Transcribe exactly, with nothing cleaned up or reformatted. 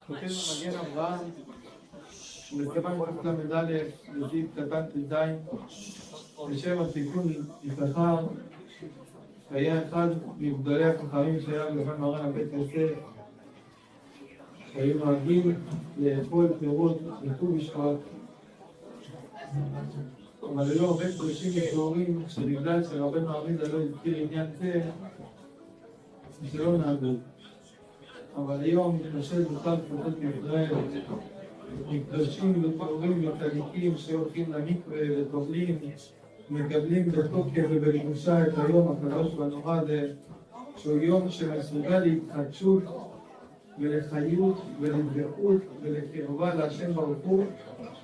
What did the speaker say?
כותב המגן אברהם ובסימן קל"א בסעיף קטן ט"ז לשם התיקון יששכר, שהיה אחד מגדולי החכמים שהיה בזמן מרן הבית יוסף, שהיו נוהגים לאכול פירות בט"ו בשבט, אבל היו הרבה קדושים ושעורים שבגלל שרבנו אריז"ל לא הזכיר עניין זה שלא נהגו. אבל היום מתנשל בכלל קבוצות בישראל מקדושים ושעורים וצדיקים שהולכים למקווה וטובלים, מקבלים בתוקף ובקדושה את היום הקדוש והנורא הזה, שהוא יום שמסוגל להתחדשות ולחיות ולנביאות ולקרבה להשם ברוך הוא,